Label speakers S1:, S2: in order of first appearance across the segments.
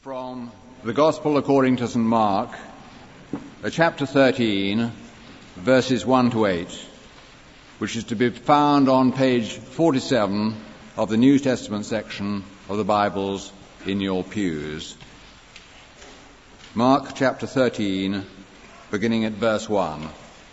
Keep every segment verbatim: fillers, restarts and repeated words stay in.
S1: From the Gospel according to Saint Mark, chapter thirteen, verses one to eight, which is to be found on page forty-seven of the New Testament section of the Bibles in your pews. Mark chapter thirteen, beginning at verse one.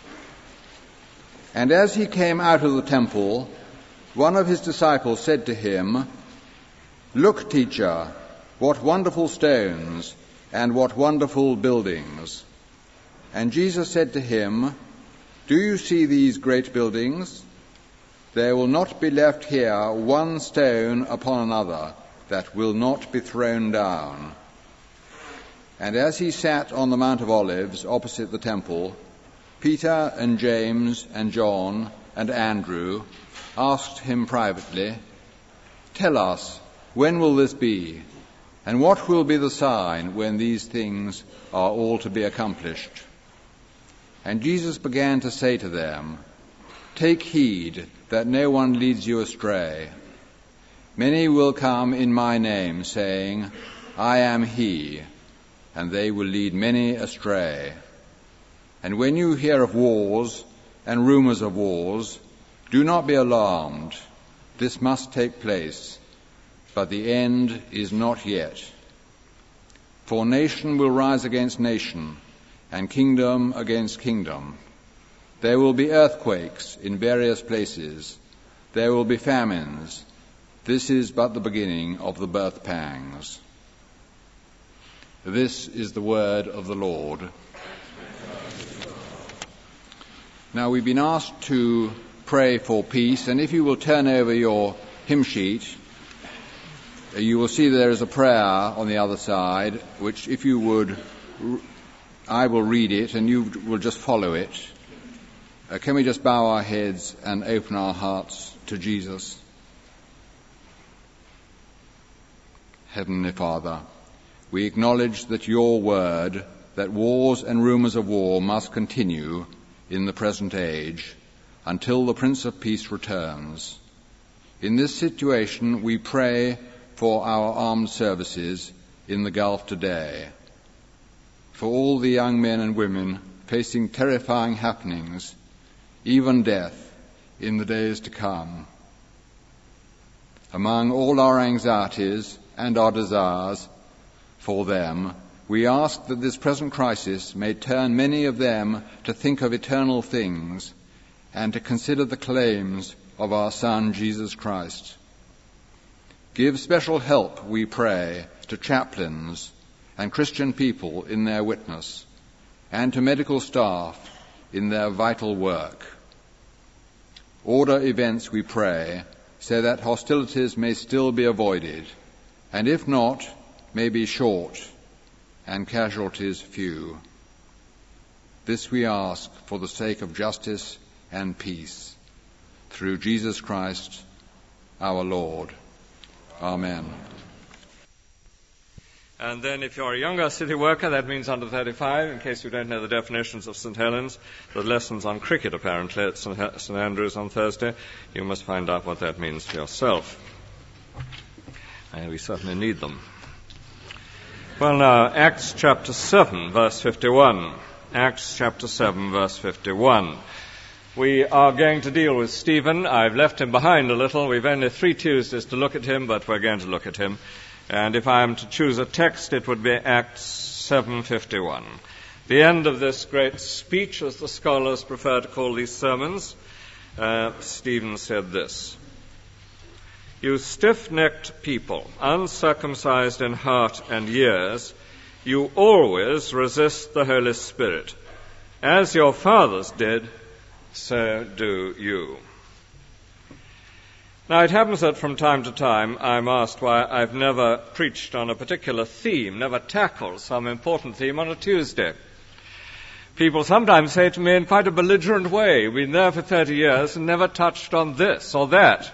S1: And as he came out of the temple, one of his disciples said to him, "Look, teacher, what wonderful stones and what wonderful buildings." And Jesus said to him, "Do you see these great buildings? There will not be left here one stone upon another that will not be thrown down." And as he sat on the Mount of Olives opposite the temple, Peter and James and John and Andrew asked him privately, "Tell us, when will this be? And what will be the sign when these things are all to be accomplished?" And Jesus began to say to them, "Take heed that no one leads you astray. Many will come in my name, saying, 'I am he,' and they will lead many astray. And when you hear of wars and rumors of wars, do not be alarmed. This must take place, but the end is not yet. For nation will rise against nation, and kingdom against kingdom. There will be earthquakes in various places. There will be famines. This is but the beginning of the birth pangs." This is the word of the Lord. Now, we've been asked to pray for peace, and if you will turn over your hymn sheet, you will see there is a prayer on the other side, which if you would, I will read it and you will just follow it. Uh, can we just bow our heads and open our hearts to Jesus? Heavenly Father, we acknowledge that your word, that wars and rumors of war must continue in the present age until the Prince of Peace returns. In this situation, we pray for our armed services in the Gulf today, for all the young men and women facing terrifying happenings, even death, in the days to come. Among all our anxieties and our desires for them, we ask that this present crisis may turn many of them to think of eternal things and to consider the claims of our Son, Jesus Christ. Give special help, we pray, to chaplains and Christian people in their witness, and to medical staff in their vital work. Order events, we pray, so that hostilities may still be avoided, and if not, may be short and casualties few. This we ask for the sake of justice and peace, through Jesus Christ our Lord. Amen.
S2: And then if you're a younger city worker, that means under thirty-five, in case you don't know the definitions of Saint Helens, the lessons on cricket apparently at Saint Andrews on Thursday. You must find out what that means for yourself. And we certainly need them. Well, now, Acts chapter seven, verse fifty-one. Acts chapter seven, verse fifty-one. We are going to deal with Stephen. I've left him behind a little. We've only three Tuesdays to look at him, but we're going to look at him. And if I am to choose a text, it would be Acts seven fifty-one. The end of this great speech, as the scholars prefer to call these sermons, uh, Stephen said this: "You stiff-necked people, uncircumcised in heart and ears, you always resist the Holy Spirit. As your fathers did, so do you." Now, it happens that from time to time I'm asked why I've never preached on a particular theme, never tackled some important theme on a Tuesday. People sometimes say to me in quite a belligerent way, "We've been there for thirty years and never touched on this or that."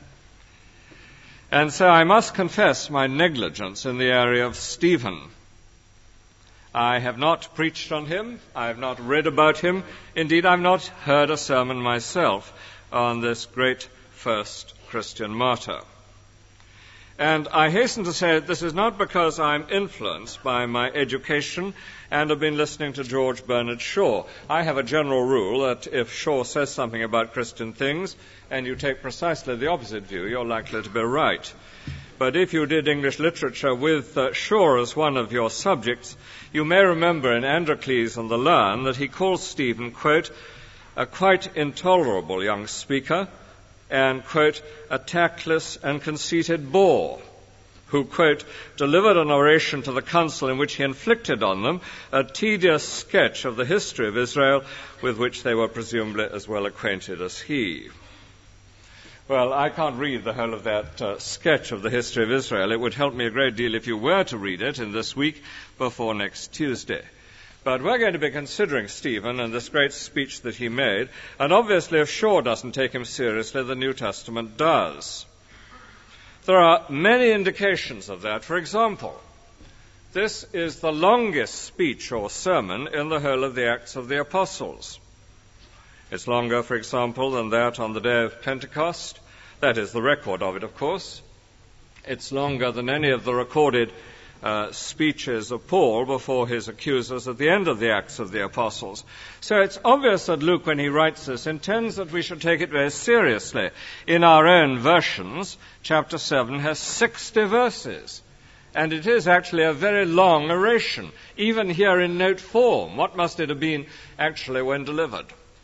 S2: And so I must confess my negligence in the area of Stephen. I have not preached on him. I have not read about him. Indeed, I've not heard a sermon myself on this great first Christian martyr. And I hasten to say that this is not because I'm influenced by my education and have been listening to George Bernard Shaw. I have a general rule that if Shaw says something about Christian things and you take precisely the opposite view, you're likely to be right. But if you did English literature with uh, Shaw as one of your subjects, you may remember in Androcles and the Lion that he calls Stephen, quote, a quite intolerable young speaker, and, quote, a tactless and conceited bore, who, quote, delivered an oration to the council in which he inflicted on them a tedious sketch of the history of Israel with which they were presumably as well acquainted as he. Well, I can't read the whole of that uh, sketch of the history of Israel. It would help me a great deal if you were to read it in this week before next Tuesday. But we're going to be considering Stephen and this great speech that he made, and obviously if Shaw doesn't take him seriously, the New Testament does. There are many indications of that. For example, this is the longest speech or sermon in the whole of the Acts of the Apostles. It's longer, for example, than that on the day of Pentecost. That is the record of it, of course. It's longer than any of the recorded Uh, speeches of Paul before his accusers at the end of the Acts of the Apostles. So it's obvious that Luke, when he writes this, intends that we should take it very seriously. In our own versions, chapter seven has sixty verses, and it is actually a very long oration, even here in note form. What must it have been actually when delivered?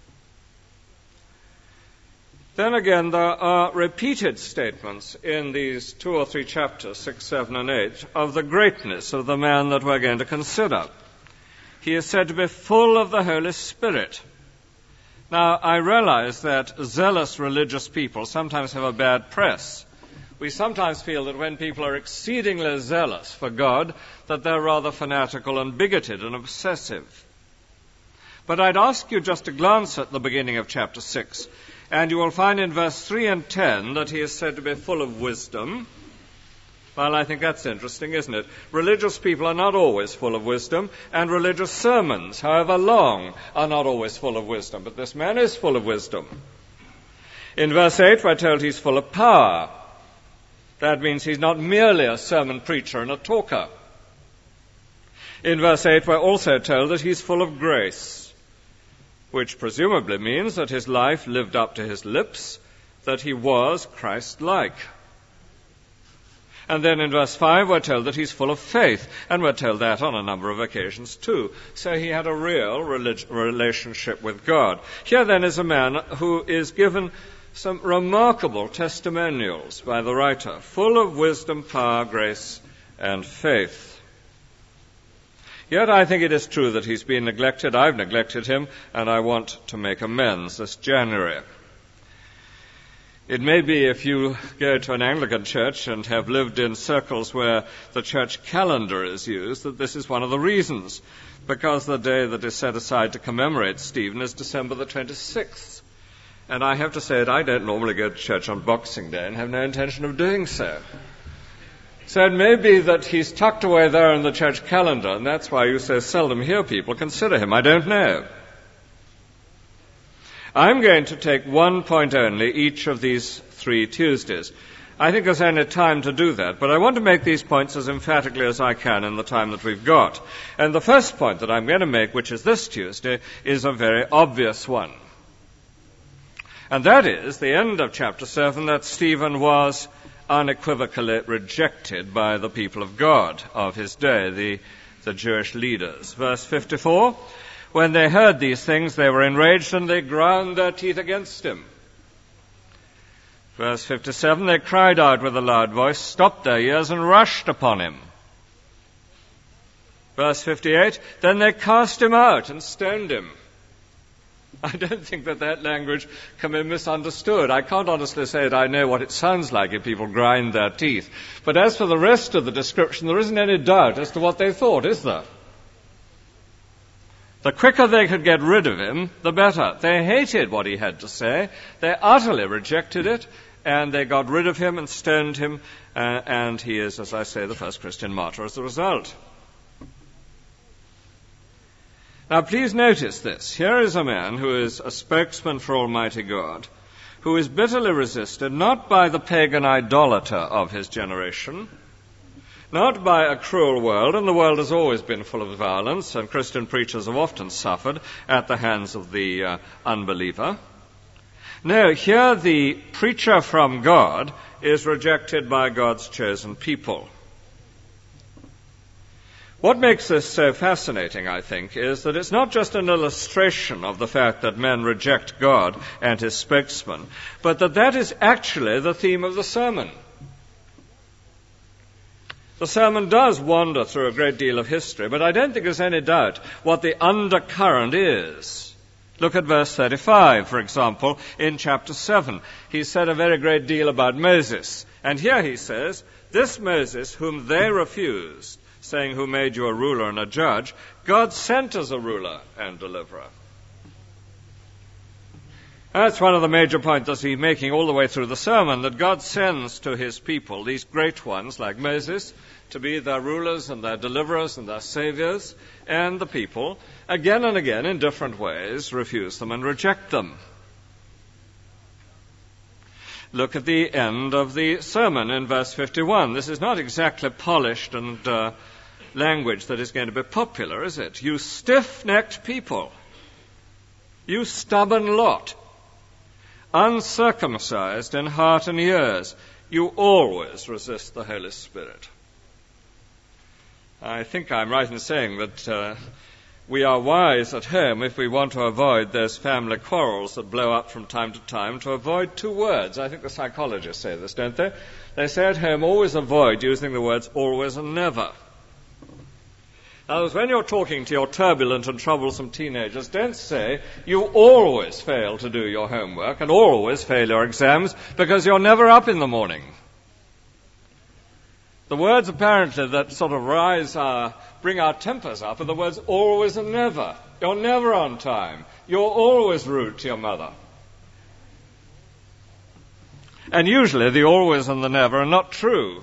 S2: Then again, there are repeated statements in these two or three chapters, six, seven, and eight, of the greatness of the man that we're going to consider. He is said to be full of the Holy Spirit. Now, I realize that zealous religious people sometimes have a bad press. We sometimes feel that when people are exceedingly zealous for God, that they're rather fanatical and bigoted and obsessive. But I'd ask you just to glance at the beginning of chapter six, and you will find in verse three and ten that he is said to be full of wisdom. Well, I think that's interesting, isn't it? Religious people are not always full of wisdom, and religious sermons, however long, are not always full of wisdom. But this man is full of wisdom. In verse eight, we're told he's full of power. That means he's not merely a sermon preacher and a talker. In verse eight, we're also told that he's full of grace, which presumably means that his life lived up to his lips, that he was Christ-like. And then in verse five, we're told that he's full of faith, and we're told that on a number of occasions too. So he had a real relig- relationship with God. Here then is a man who is given some remarkable testimonials by the writer, full of wisdom, power, grace, and faith. Yet I think it is true that he's been neglected. I've neglected him, and I want to make amends this January. It may be if you go to an Anglican church and have lived in circles where the church calendar is used, that this is one of the reasons, because the day that is set aside to commemorate Stephen is December the twenty-sixth. And I have to say that I don't normally go to church on Boxing Day and have no intention of doing so. So it may be that he's tucked away there in the church calendar, and that's why you so seldom hear people consider him. I don't know. I'm going to take one point only each of these three Tuesdays. I think there's only time to do that, but I want to make these points as emphatically as I can in the time that we've got. And the first point that I'm going to make, which is this Tuesday, is a very obvious one. And that is the end of chapter seven, that Stephen was unequivocally rejected by the people of God of his day, the, the Jewish leaders. Verse fifty-four, when they heard these things, they were enraged and they ground their teeth against him. Verse fifty-seven, they cried out with a loud voice, stopped their ears, and rushed upon him. Verse fifty-eight, then they cast him out and stoned him. I don't think that that language can be misunderstood. I can't honestly say that I know what it sounds like if people grind their teeth. But as for the rest of the description, there isn't any doubt as to what they thought, is there? The quicker they could get rid of him, the better. They hated what he had to say. They utterly rejected it, and they got rid of him and stoned him, uh, and he is, as I say, the first Christian martyr as a result. Now, please notice this. Here is a man who is a spokesman for Almighty God, who is bitterly resisted not by the pagan idolater of his generation, not by a cruel world, and the world has always been full of violence, and Christian preachers have often suffered at the hands of the uh, unbeliever. No, here the preacher from God is rejected by God's chosen people. What makes this so fascinating, I think, is that it's not just an illustration of the fact that men reject God and his spokesman, but that that is actually the theme of the sermon. The sermon does wander through a great deal of history, but I don't think there's any doubt what the undercurrent is. Look at verse thirty-five, for example, in chapter seven. He said a very great deal about Moses. And here he says, this Moses whom they refused, saying, who made you a ruler and a judge, God sent as a ruler and deliverer. That's one of the major points that he's making all the way through the sermon, that God sends to his people these great ones like Moses to be their rulers and their deliverers and their saviors, and the people, again and again in different ways, refuse them and reject them. Look at the end of the sermon in verse fifty-one. This is not exactly polished and uh, language that is going to be popular, is it? You stiff-necked people, you stubborn lot, uncircumcised in heart and ears, you always resist the Holy Spirit. I think I'm right in saying that uh, we are wise at home if we want to avoid those family quarrels that blow up from time to time, to avoid two words. I think the psychologists say this, don't they? They say at home, always avoid using the words always and never. In other words, when you're talking to your turbulent and troublesome teenagers, don't say you always fail to do your homework and always fail your exams because you're never up in the morning. The words apparently that sort of rise, uh, bring our tempers up are the words always and never. You're never on time. You're always rude to your mother. And usually the always and the never are not true.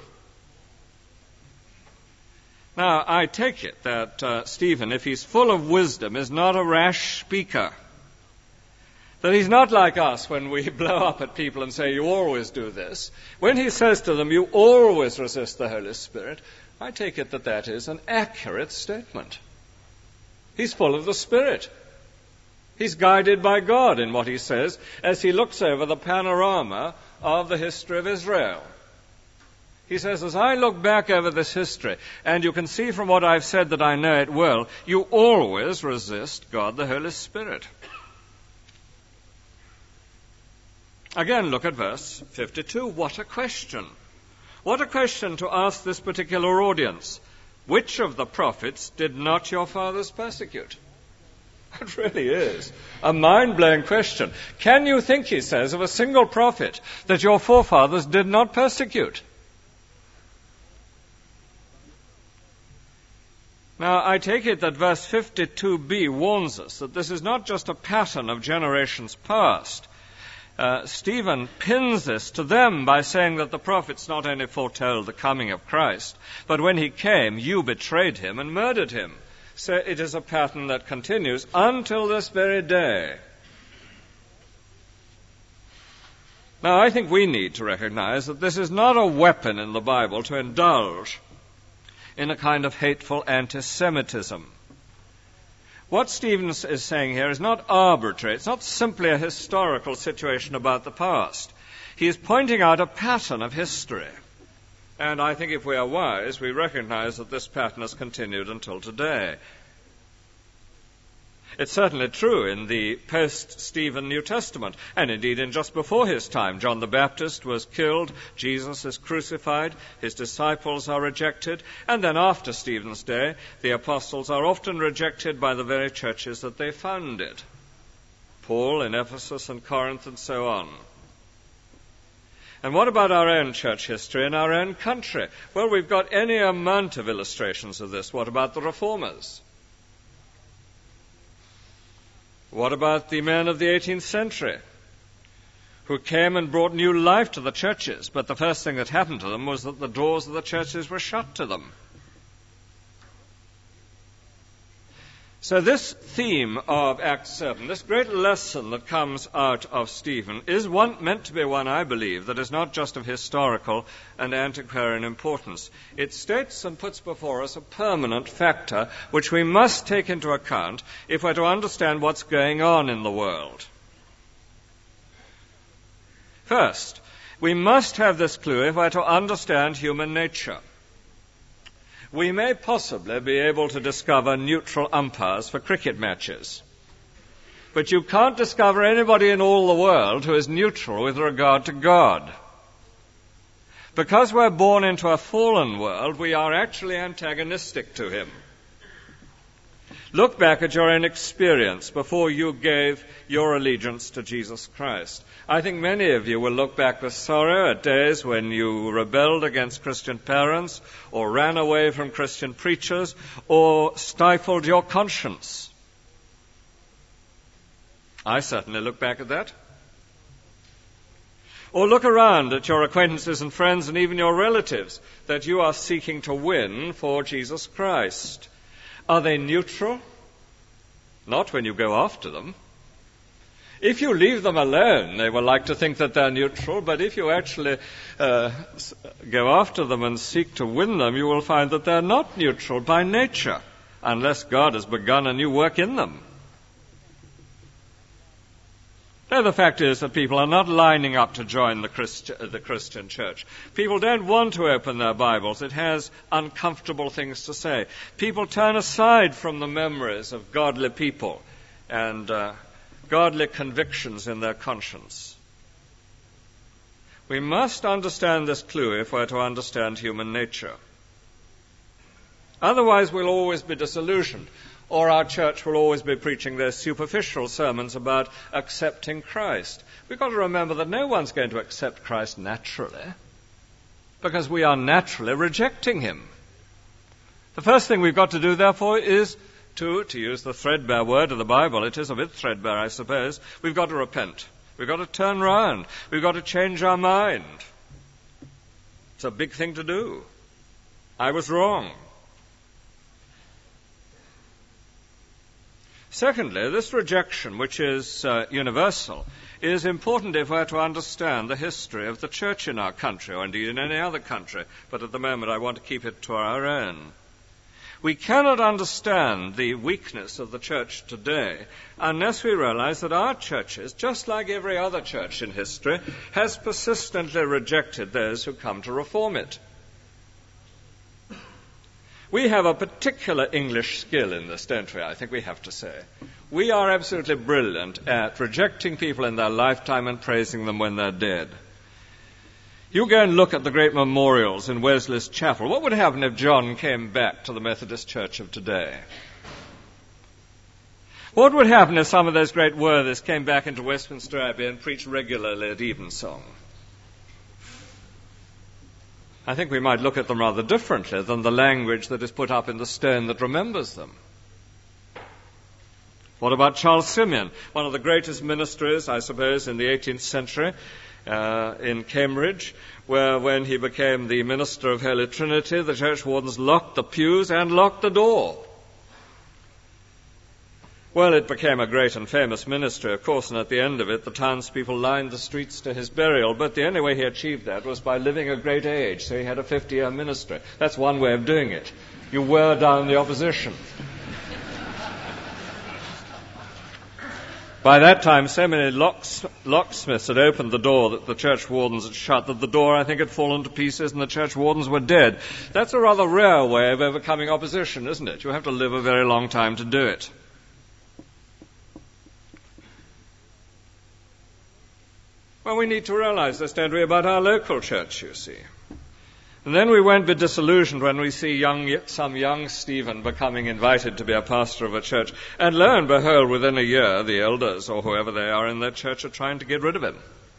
S2: Now, I take it that uh, Stephen, if he's full of wisdom, is not a rash speaker. That he's not like us when we blow up at people and say, you always do this. When he says to them, you always resist the Holy Spirit, I take it that that is an accurate statement. He's full of the Spirit. He's guided by God in what he says as he looks over the panorama of the history of Israel. He says, as I look back over this history, and you can see from what I've said that I know it well, you always resist God the Holy Spirit. Again, look at verse fifty-two. What a question. What a question to ask this particular audience. Which of the prophets did not your fathers persecute? It really is a mind-blowing question. Can you think, he says, of a single prophet that your forefathers did not persecute? Now, I take it that verse fifty-two b warns us that this is not just a pattern of generations past. Uh, Stephen pins this to them by saying that the prophets not only foretold the coming of Christ, but when he came, you betrayed him and murdered him. So it is a pattern that continues until this very day. Now, I think we need to recognize that this is not a weapon in the Bible to indulge in a kind of hateful anti-Semitism. What Stephen is saying here is not arbitrary. It's not simply a historical situation about the past. He is pointing out a pattern of history. And I think if we are wise, we recognize that this pattern has continued until today. It's certainly true in the post-Stephen New Testament, and indeed in just before his time. John the Baptist was killed, Jesus is crucified, his disciples are rejected, and then after Stephen's day, the apostles are often rejected by the very churches that they founded. Paul in Ephesus and Corinth and so on. And what about our own church history in our own country? Well, we've got any amount of illustrations of this. What about the reformers? What about the men of the eighteenth century who came and brought new life to the churches, but the first thing that happened to them was that the doors of the churches were shut to them? So this theme of Acts seven, this great lesson that comes out of Stephen, is one meant to be one, I believe, that is not just of historical and antiquarian importance. It states and puts before us a permanent factor which we must take into account if we're to understand what's going on in the world. First, we must have this clue if we're to understand human nature. We may possibly be able to discover neutral umpires for cricket matches. But you can't discover anybody in all the world who is neutral with regard to God. Because we're born into a fallen world, we are actually antagonistic to him. Look back at your own experience before you gave your allegiance to Jesus Christ. I think many of you will look back with sorrow at days when you rebelled against Christian parents, or ran away from Christian preachers, or stifled your conscience. I certainly look back at that. Or look around at your acquaintances and friends and even your relatives that you are seeking to win for Jesus Christ. Are they neutral? Not when you go after them. If you leave them alone, they will like to think that they're neutral, but if you actually uh, go after them and seek to win them, you will find that they're not neutral by nature, unless God has begun a new work in them. Now, the fact is that people are not lining up to join the, Christ- the Christian church. People don't want to open their Bibles. It has uncomfortable things to say. People turn aside from the memories of godly people and uh, godly convictions in their conscience. We must understand this clue if we're to understand human nature. Otherwise, we'll always be disillusioned. Or our church will always be preaching their superficial sermons about accepting Christ. We've got to remember that no one's going to accept Christ naturally, because we are naturally rejecting him. The first thing we've got to do, therefore, is to, to use the threadbare word of the Bible, it is a bit threadbare, I suppose, we've got to repent. We've got to turn round. We've got to change our mind. It's a big thing to do. I was wrong. Secondly, this rejection, which is uh, universal, is important if we're to understand the history of the church in our country, or indeed in any other country, but at the moment I want to keep it to our own. We cannot understand the weakness of the church today unless we realize that our churches, just like every other church in history, has persistently rejected those who come to reform it. We have a particular English skill in this, don't we? I think we have to say. We are absolutely brilliant at rejecting people in their lifetime and praising them when they're dead. You go and look at the great memorials in Wesley's Chapel. What would happen if John came back to the Methodist Church of today? What would happen if some of those great worthies came back into Westminster Abbey and preached regularly at evensong? I think we might look at them rather differently than the language that is put up in the stone that remembers them. What about Charles Simeon, one of the greatest ministers, I suppose, in the eighteenth century, uh, in Cambridge, where when he became the minister of Holy Trinity, the church wardens locked the pews and locked the door. Well, it became a great and famous ministry, of course, and at the end of it, the townspeople lined the streets to his burial. But the only way he achieved that was by living a great age, so he had a fifty-year ministry. That's one way of doing it. You wear down the opposition. By that time, so many locks, locksmiths had opened the door that the church wardens had shut, that the door, I think, had fallen to pieces and the church wardens were dead. That's a rather rare way of overcoming opposition, isn't it? You have to live a very long time to do it. Well, we need to realize this, don't we, about our local church, you see. And then we won't be disillusioned when we see young, some young Stephen becoming invited to be a pastor of a church. And lo and behold, within a year, the elders, or whoever they are in their church, are trying to get rid of him.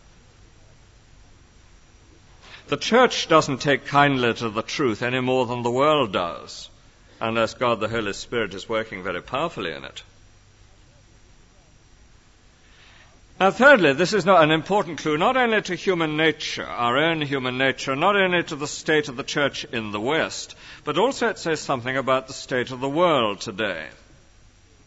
S2: The church doesn't take kindly to the truth any more than the world does, unless God the Holy Spirit is working very powerfully in it. Now, thirdly, this is not an important clue not only to human nature, our own human nature, not only to the state of the church in the West, but also it says something about the state of the world today.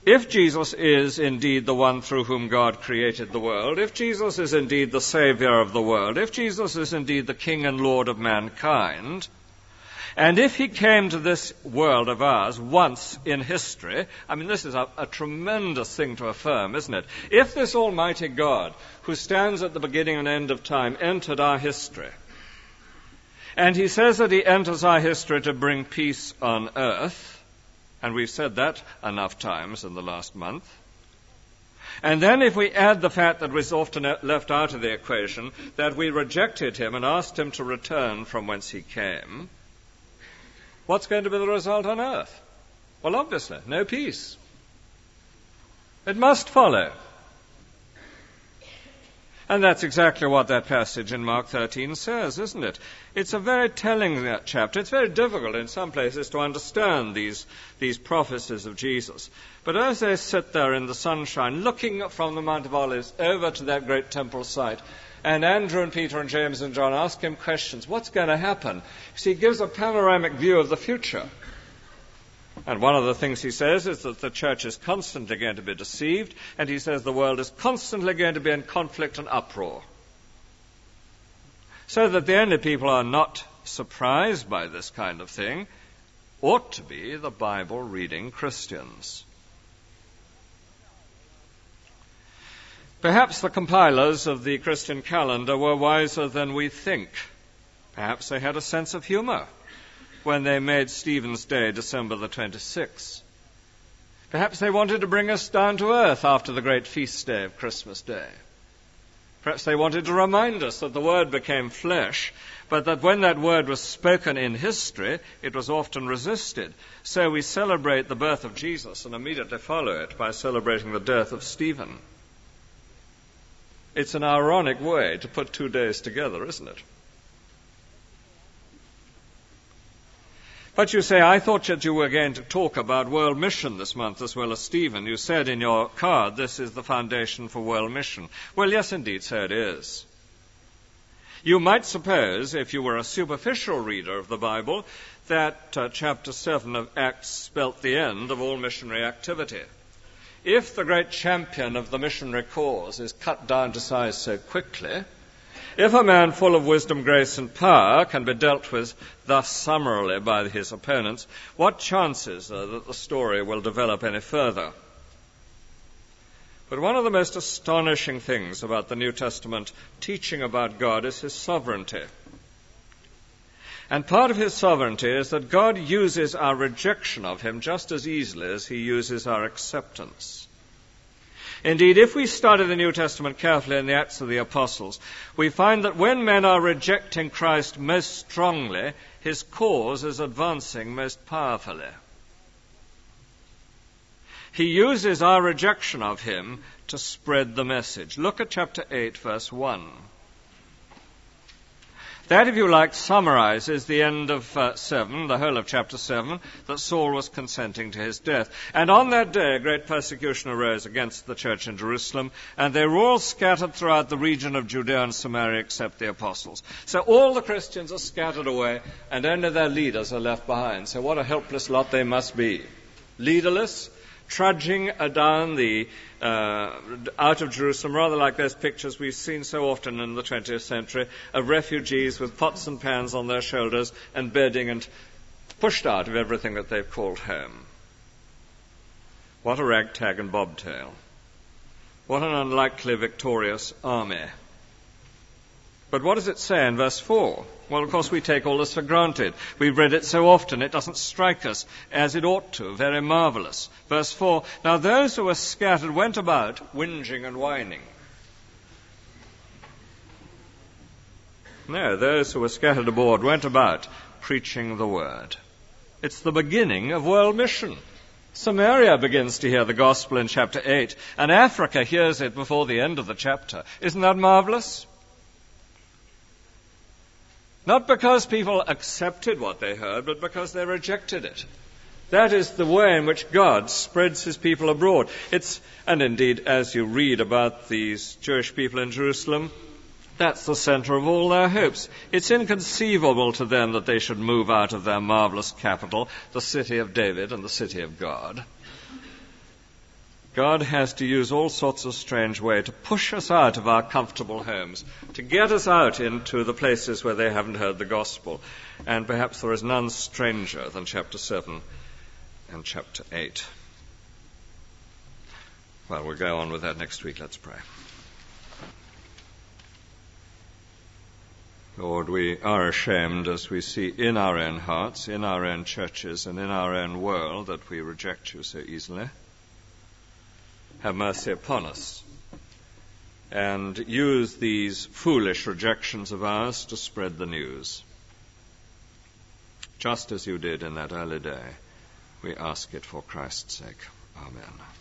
S2: If Jesus is indeed the one through whom God created the world, if Jesus is indeed the Savior of the world, if Jesus is indeed the King and Lord of mankind, and if he came to this world of ours once in history, I mean, this is a, a tremendous thing to affirm, isn't it? If this almighty God, who stands at the beginning and end of time, entered our history, and he says that he enters our history to bring peace on earth, and we've said that enough times in the last month. And then if we add the fact that was often left out of the equation, that we rejected him and asked him to return from whence he came, what's going to be the result on earth? Well, obviously, no peace. It must follow. And that's exactly what that passage in Mark thirteen says, isn't it? It's a very telling chapter. It's very difficult in some places to understand these, these prophecies of Jesus. But as they sit there in the sunshine, looking from the Mount of Olives over to that great temple site, and Andrew and Peter and James and John ask him questions, what's going to happen? See, he gives a panoramic view of the future. And one of the things he says is that the church is constantly going to be deceived, and he says the world is constantly going to be in conflict and uproar. So that the only people who are not surprised by this kind of thing ought to be the Bible-reading Christians. Perhaps the compilers of the Christian calendar were wiser than we think. Perhaps they had a sense of humor when they made Stephen's Day December the twenty-sixth. Perhaps they wanted to bring us down to earth after the great feast day of Christmas Day. Perhaps they wanted to remind us that the Word became flesh, but that when that Word was spoken in history, it was often resisted. So we celebrate the birth of Jesus and immediately follow it by celebrating the death of Stephen. It's an ironic way to put two days together, isn't it? But you say, I thought that you were going to talk about world mission this month as well as Stephen. You said in your card, this is the foundation for world mission. Well, yes, indeed, so it is. You might suppose, if you were a superficial reader of the Bible, that uh, chapter seven of Acts spelt the end of all missionary activity. If the great champion of the missionary cause is cut down to size so quickly, if a man full of wisdom, grace, and power can be dealt with thus summarily by his opponents, what chances are that the story will develop any further? But one of the most astonishing things about the New Testament teaching about God is his sovereignty. And part of his sovereignty is that God uses our rejection of him just as easily as he uses our acceptance. Indeed, if we study the New Testament carefully in the Acts of the Apostles, we find that when men are rejecting Christ most strongly, his cause is advancing most powerfully. He uses our rejection of him to spread the message. Look at chapter eight, verse one. That, if you like, summarizes the end of uh, seven, the whole of chapter seven, that Saul was consenting to his death. And on that day, a great persecution arose against the church in Jerusalem, and they were all scattered throughout the region of Judea and Samaria except the apostles. So all the Christians are scattered away, and only their leaders are left behind. So what a helpless lot they must be. Leaderless, trudging down the uh, out of Jerusalem, rather like those pictures we've seen so often in the twentieth century of refugees with pots and pans on their shoulders and bedding and pushed out of everything that they've called home. What a ragtag and bobtail. What an unlikely victorious army. But what does it say in verse four? Well, of course, we take all this for granted. We've read it so often, it doesn't strike us as it ought to. Very marvelous. Verse four, now those who were scattered went about whinging and whining. No, those who were scattered abroad went about preaching the word. It's the beginning of world mission. Samaria begins to hear the gospel in chapter eight, and Africa hears it before the end of the chapter. Isn't that marvelous? Not because people accepted what they heard, but because they rejected it. That is the way in which God spreads his people abroad. It's, and indeed, as you read about these Jewish people in Jerusalem, that's the center of all their hopes. It's inconceivable to them that they should move out of their marvelous capital, the city of David and the city of God. God has to use all sorts of strange ways to push us out of our comfortable homes, to get us out into the places where they haven't heard the gospel. And perhaps there is none stranger than chapter seven and chapter eight. Well, we'll go on with that next week. Let's pray. Lord, we are ashamed as we see in our own hearts, in our own churches, and in our own world that we reject you so easily. Have mercy upon us, and use these foolish rejections of ours to spread the news. Just as you did in that early day, we ask it for Christ's sake. Amen.